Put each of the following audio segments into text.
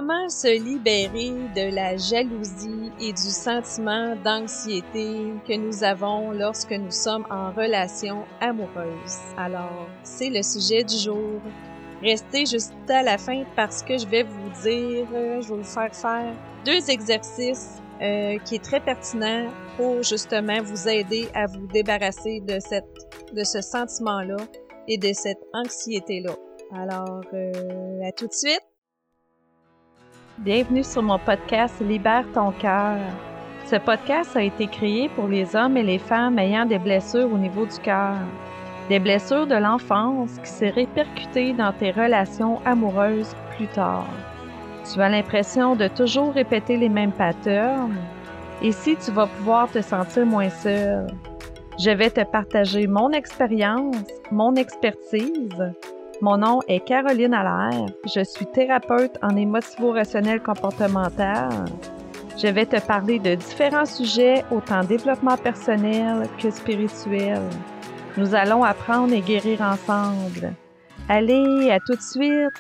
Comment se libérer de la jalousie et du sentiment d'anxiété que nous avons lorsque nous sommes en relation amoureuse? Alors, c'est le sujet du jour. Restez jusqu'à la fin parce que je vais vous dire, je vais vous faire deux exercices qui est très pertinent pour justement vous aider à vous débarrasser de ce sentiment-là et de cette anxiété-là. Alors, à tout de suite! Bienvenue sur mon podcast Libère ton cœur. Ce podcast a été créé pour les hommes et les femmes ayant des blessures au niveau du cœur. Des blessures de l'enfance qui s'est répercutées dans tes relations amoureuses plus tard. Tu as l'impression de toujours répéter les mêmes patterns. Ici, tu vas pouvoir te sentir moins seul. Je vais te partager mon expérience, mon expertise. Mon nom est Caroline Allaire. Je suis thérapeute en émotivo-rationnel comportemental. Je vais te parler de différents sujets, autant développement personnel que spirituel. Nous allons apprendre et guérir ensemble. Allez, à tout de suite!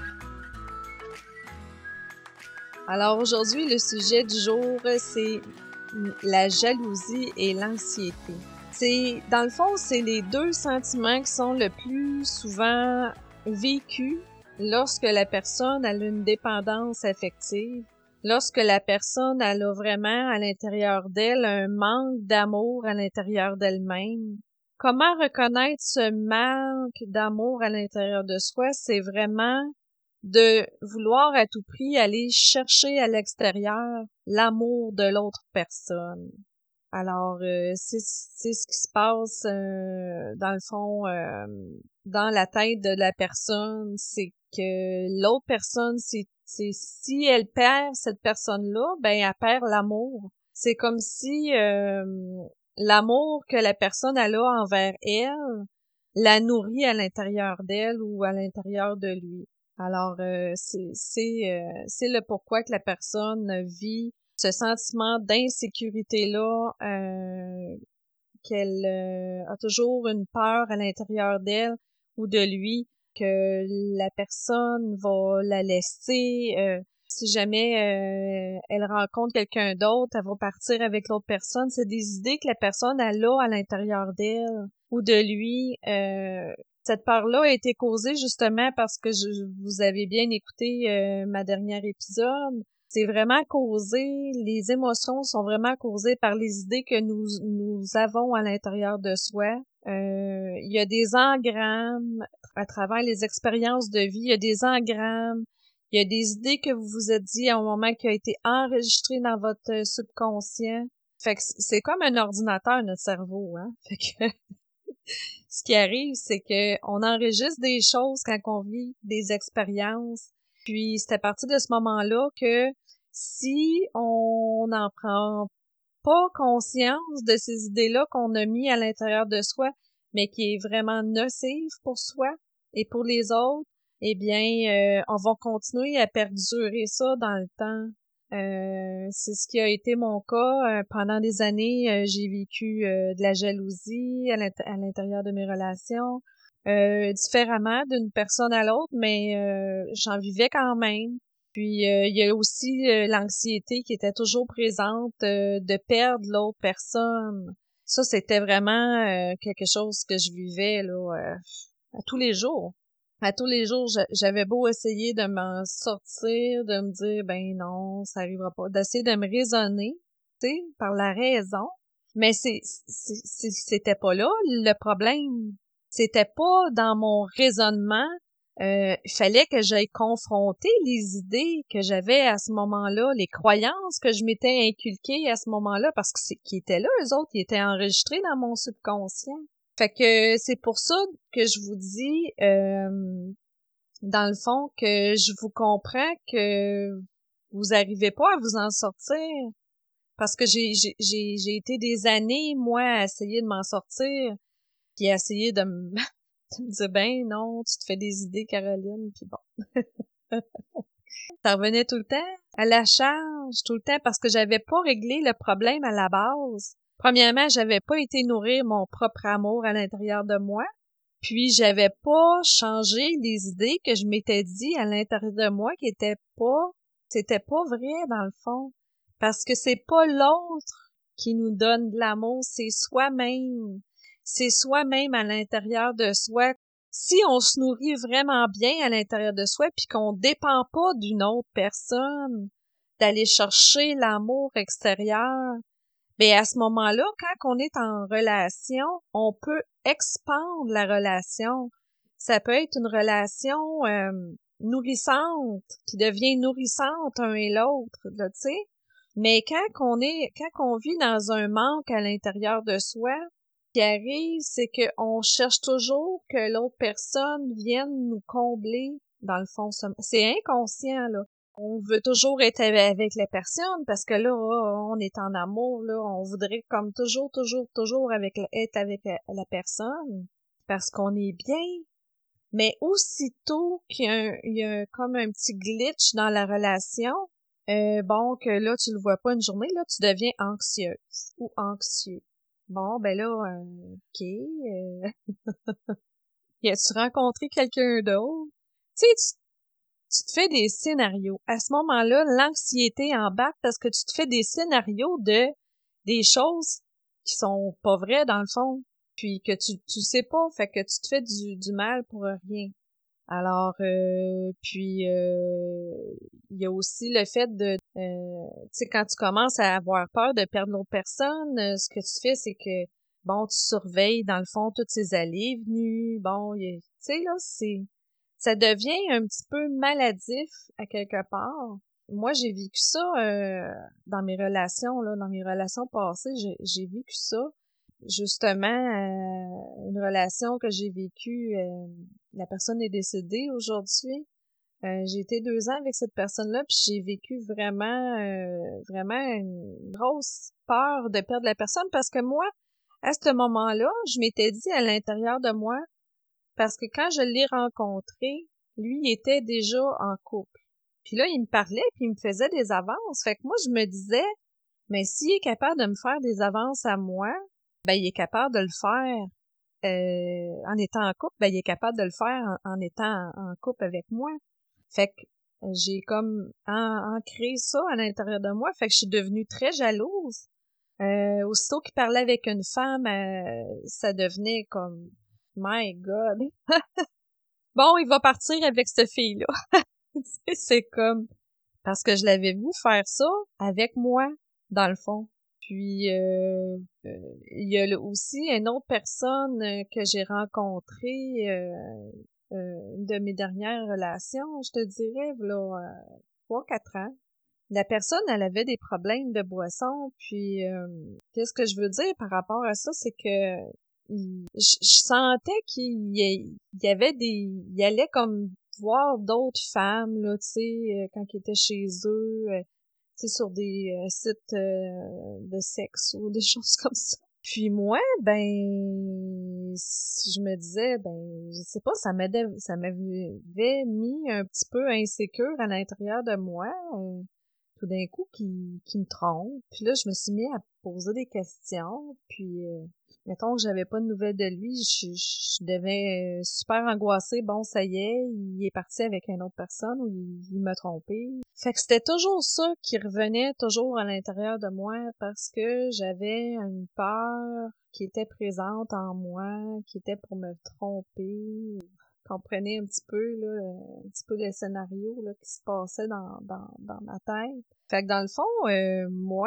Alors aujourd'hui, le sujet du jour, c'est la jalousie et l'anxiété. Dans le fond, c'est les deux sentiments qui sont le plus souvent vécus lorsque la personne a une dépendance affective, lorsque la personne elle a vraiment à l'intérieur d'elle un manque d'amour à l'intérieur d'elle-même. Comment reconnaître ce manque d'amour à l'intérieur de soi? C'est vraiment de vouloir à tout prix aller chercher à l'extérieur l'amour de l'autre personne. Alors, c'est ce qui se passe dans le fond dans la tête de la personne, c'est que l'autre personne, c'est si elle perd cette personne-là, ben elle perd l'amour. C'est comme si l'amour que la personne elle a envers elle la nourrit à l'intérieur d'elle ou à l'intérieur de lui. Alors, c'est le pourquoi que la personne vit ce sentiment d'insécurité-là, qu'elle a toujours une peur à l'intérieur d'elle ou de lui, que la personne va la laisser. Si jamais elle rencontre quelqu'un d'autre, elle va partir avec l'autre personne. C'est des idées que la personne elle a à l'intérieur d'elle ou de lui. Cette peur-là a été causée justement parce que vous avez bien écouté ma dernière épisode. C'est vraiment causé, les émotions sont vraiment causées par les idées que nous avons à l'intérieur de soi. Il y a des engrammes à travers les expériences de vie, il y a des engrammes, il y a des idées que vous vous êtes dit à un moment qui a été enregistré dans votre subconscient. Fait que c'est comme un ordinateur, notre cerveau, hein. Fait que ce qui arrive, c'est que on enregistre des choses quand on vit des expériences. Puis c'est à partir de ce moment-là que si on n'en prend pas conscience de ces idées-là qu'on a mis à l'intérieur de soi, mais qui est vraiment nocive pour soi et pour les autres, eh bien, on va continuer à perdurer ça dans le temps. C'est ce qui a été mon cas. Pendant des années, j'ai vécu de la jalousie à l'intérieur de mes relations, différemment d'une personne à l'autre, mais j'en vivais quand même. Puis il y a aussi l'anxiété qui était toujours présente de perdre l'autre personne. Ça, c'était vraiment quelque chose que je vivais là à tous les jours. À tous les jours, j'avais beau essayer de m'en sortir, de me dire ben non, ça arrivera pas, d'essayer de me raisonner, tu sais, par la raison, mais c'était pas là le problème. C'était pas dans mon raisonnement. Il fallait que j'aille confronter les idées que j'avais à ce moment-là, les croyances que je m'étais inculquées à ce moment-là, parce que qui étaient là, eux autres, ils étaient enregistrés dans mon subconscient. Fait que c'est pour ça que je vous dis, dans le fond, que je vous comprends que vous arrivez pas à vous en sortir. Parce que j'ai été des années, moi, à essayer de m'en sortir, puis à essayer de me, de me dire, ben non, tu te fais des idées, Caroline, puis bon. Ça revenait tout le temps à la charge, tout le temps, parce que j'avais pas réglé le problème à la base. Premièrement, j'avais pas été nourrir mon propre amour à l'intérieur de moi. Puis, j'avais pas changé les idées que je m'étais dit à l'intérieur de moi qui étaient pas C'était pas vrai, dans le fond. Parce que c'est pas l'autre qui nous donne de l'amour, c'est soi-même. C'est soi-même à l'intérieur de soi. Si on se nourrit vraiment bien à l'intérieur de soi, puis qu'on dépend pas d'une autre personne, d'aller chercher l'amour extérieur, ben à ce moment-là, quand on est en relation, on peut expandre la relation. Ça peut être une relation nourrissante, qui devient nourrissante un et l'autre, là, tu sais. Mais quand on vit dans un manque à l'intérieur de soi, ce qui arrive, c'est qu'on cherche toujours que l'autre personne vienne nous combler, dans le fond. C'est inconscient, là. On veut toujours être avec la personne parce que là, on est en amour, là. On voudrait comme toujours être avec la personne parce qu'on est bien. Mais aussitôt qu'il y a comme un petit glitch dans la relation, bon, que là, tu le vois pas une journée, là, tu deviens anxieuse ou anxieux. Bon, ben là, OK. As-tu rencontré quelqu'un d'autre? Tu sais, tu te fais des scénarios. À ce moment-là, l'anxiété embarque parce que tu te fais des scénarios de des choses qui sont pas vraies dans le fond, puis que tu sais pas, fait que tu te fais du mal pour rien. Alors, puis il y a aussi le fait de, tu sais, quand tu commences à avoir peur de perdre l'autre personne, ce que tu fais, c'est que, bon, tu surveilles, dans le fond, toutes ses allées et venues. Bon, tu sais, là, ça devient un petit peu maladif à quelque part. Moi, j'ai vécu ça dans mes relations, là, dans mes relations passées, j'ai vécu ça. Justement, une relation que j'ai vécue, la personne est décédée aujourd'hui. J'ai été 2 ans avec cette personne-là, puis j'ai vécu vraiment une grosse peur de perdre la personne parce que moi, à ce moment-là, je m'étais dit à l'intérieur de moi, parce que quand je l'ai rencontré, lui, il était déjà en couple. Puis là, il me parlait, puis il me faisait des avances. Fait que moi, je me disais, mais s'il est capable de me faire des avances à moi, ben il est capable de le faire en étant en couple, ben il est capable de le faire en étant en couple avec moi. Fait que j'ai comme ancré ça à l'intérieur de moi. Fait que je suis devenue très jalouse. Aussitôt qu'il parlait avec une femme, ça devenait comme My God. Bon, il va partir avec cette fille-là. C'est comme parce que je l'avais vu faire ça avec moi, dans le fond. Puis il y a aussi une autre personne que j'ai rencontrée une de mes dernières relations, je te dirais, là, 3-4 ans. La personne, elle avait des problèmes de boisson, puis qu'est-ce que je veux dire par rapport à ça, c'est que je sentais il y avait il allait comme voir d'autres femmes, là, tu sais, quand il était chez eux, tu sais, sur des sites de sexe ou des choses comme ça. Puis moi, ben, je me disais, ben, je sais pas, ça m'avait mis un petit peu insécure à l'intérieur de moi, tout d'un coup, qui me trompe. Puis là, je me suis mis à poser des questions, puis mettons que j'avais pas de nouvelles de lui, je devais super angoissée. Bon, ça y est, il est parti avec une autre personne ou il m'a trompé. Fait que c'était toujours ça qui revenait toujours à l'intérieur de moi parce que j'avais une peur qui était présente en moi, qui était pour me tromper. Comprenez un petit peu, là, un petit peu le scénario là, qui se passait dans ma tête. Fait que dans le fond, moi,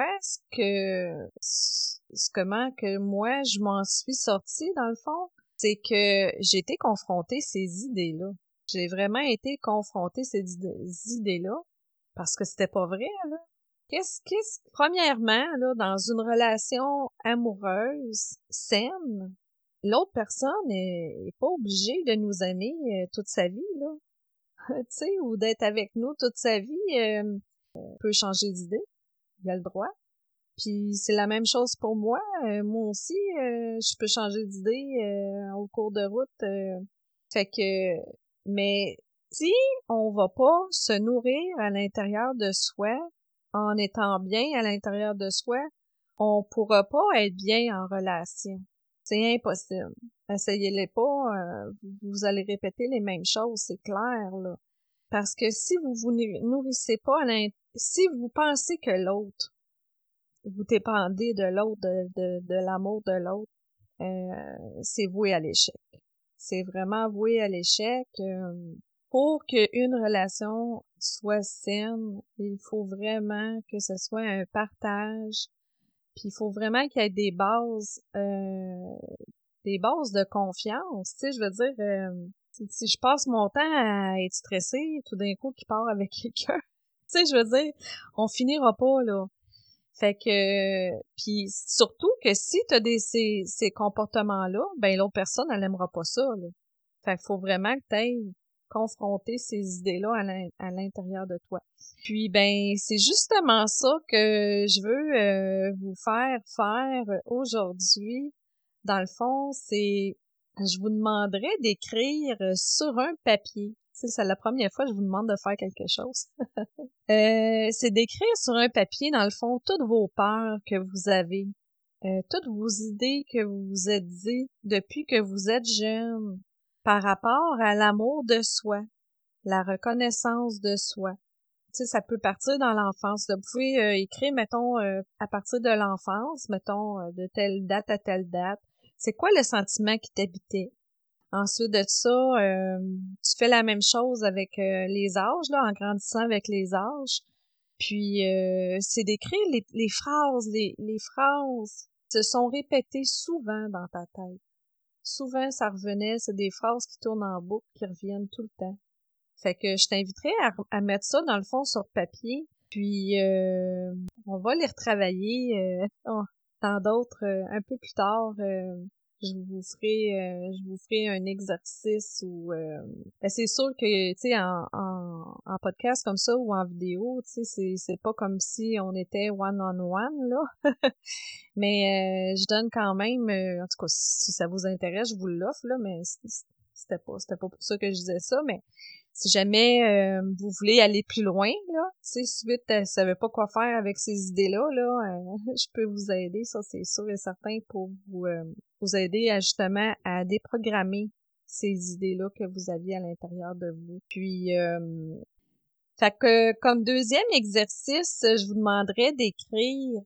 comment que moi je m'en suis sortie dans le fond, c'est que j'ai été confrontée ces idées-là. J'ai vraiment été confrontée ces idées-là parce que c'était pas vrai là. Premièrement là, dans une relation amoureuse saine, l'autre personne est pas obligée de nous aimer toute sa vie là, tu sais, ou d'être avec nous toute sa vie. Peut changer d'idée, il a le droit. Puis c'est la même chose pour moi. Moi aussi, je peux changer d'idée au cours de route. Fait que, mais si on va pas se nourrir à l'intérieur de soi, en étant bien à l'intérieur de soi, on pourra pas être bien en relation. C'est impossible. Essayez-les pas, vous allez répéter les mêmes choses, c'est clair, là. Parce que si vous vous nourrissez pas si vous pensez que l'autre, vous dépendez de l'autre, de l'amour de l'autre, c'est voué à l'échec. C'est vraiment voué à l'échec. Pour qu'une relation soit saine, il faut vraiment que ce soit un partage. Puis il faut vraiment qu'il y ait des bases de confiance. Tu sais, je veux dire, si je passe mon temps à être stressée, tout d'un coup, qu'il part avec quelqu'un, tu sais, je veux dire, on finira pas, là. Fait que, puis surtout que si t'as ces comportements-là, ben l'autre personne, elle aimera pas ça, là. Fait qu'il faut vraiment que t'ailles confronter ces idées-là à l'intérieur de toi. Puis, ben, c'est justement ça que je veux vous faire aujourd'hui. Dans le fond, je vous demanderais d'écrire sur un papier. C'est la première fois que je vous demande de faire quelque chose. C'est d'écrire sur un papier, dans le fond, toutes vos peurs que vous avez, toutes vos idées que vous vous êtes dit depuis que vous êtes jeune par rapport à l'amour de soi, la reconnaissance de soi. Tu sais, ça peut partir dans l'enfance. Vous pouvez écrire, mettons, à partir de l'enfance, mettons, de telle date à telle date. C'est quoi le sentiment qui t'habitait? Ensuite de ça, tu fais la même chose avec les âges, là, en grandissant avec les âges. Puis, c'est d'écrire les phrases. Les phrases se sont répétées souvent dans ta tête. Souvent, ça revenait, c'est des phrases qui tournent en boucle, qui reviennent tout le temps. Fait que je t'inviterais à mettre ça, dans le fond, sur papier. Puis, on va les retravailler dans d'autres, un peu plus tard. Je vous ferai un exercice où ben c'est sûr que tu sais en podcast comme ça ou en vidéo, tu sais c'est pas comme si on était one on one là. Mais je donne quand même en tout cas si ça vous intéresse, je vous l'offre là, mais c'était pas pour ça que je disais ça, mais si jamais vous voulez aller plus loin, là, tu sais, suite, savez pas quoi faire avec ces idées-là, là, je peux vous aider, ça c'est sûr et certain, pour vous aider à justement à déprogrammer ces idées-là que vous aviez à l'intérieur de vous. Puis, fait que comme deuxième exercice, je vous demanderais d'écrire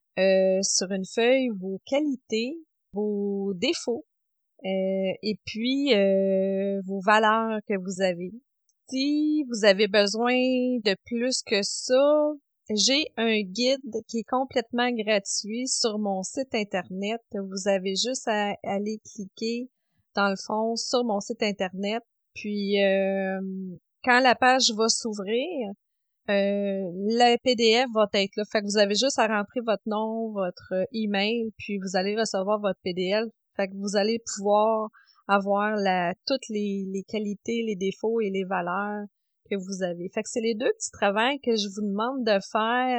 sur une feuille vos qualités, vos défauts, et puis vos valeurs que vous avez. Si vous avez besoin de plus que ça, j'ai un guide qui est complètement gratuit sur mon site internet. Vous avez juste à aller cliquer, dans le fond, sur mon site internet. Puis, quand la page va s'ouvrir, le PDF va être là. Fait que vous avez juste à rentrer votre nom, votre email, puis vous allez recevoir votre PDF. Fait que vous allez pouvoir avoir toutes les qualités, les défauts et les valeurs que vous avez. Fait que c'est les deux petits travails que je vous demande de faire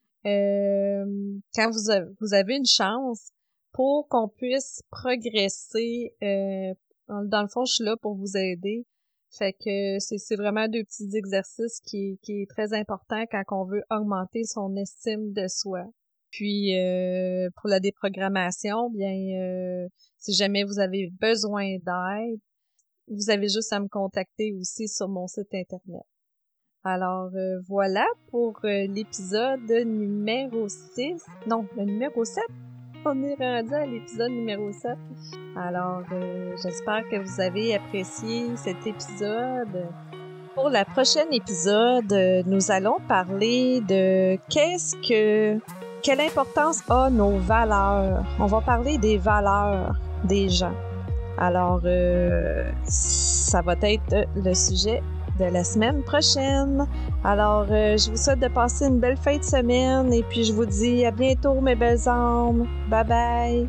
quand vous avez une chance pour qu'on puisse progresser. Dans le fond, je suis là pour vous aider. Fait que c'est vraiment deux petits exercices qui est très important quand on veut augmenter son estime de soi. Puis pour la déprogrammation, bien si jamais vous avez besoin d'aide, vous avez juste à me contacter aussi sur mon site internet. Alors voilà pour l'épisode numéro 6. Non, le numéro 7. On est rendu à l'épisode numéro 7. Alors, j'espère que vous avez apprécié cet épisode. Pour le prochain épisode, nous allons parler de quelle importance a nos valeurs. On va parler des valeurs des gens. Alors, ça va être le sujet de la semaine prochaine. Alors, je vous souhaite de passer une belle fin de semaine et puis je vous dis à bientôt mes belles âmes. Bye bye!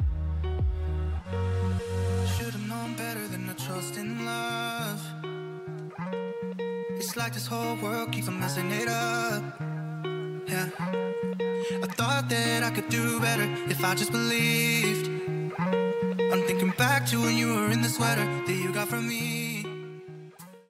It's like this whole world keeps on messing it up. Yeah, I thought that I could do better if I just believed. I'm thinking back to when you were in the sweater that you got from me.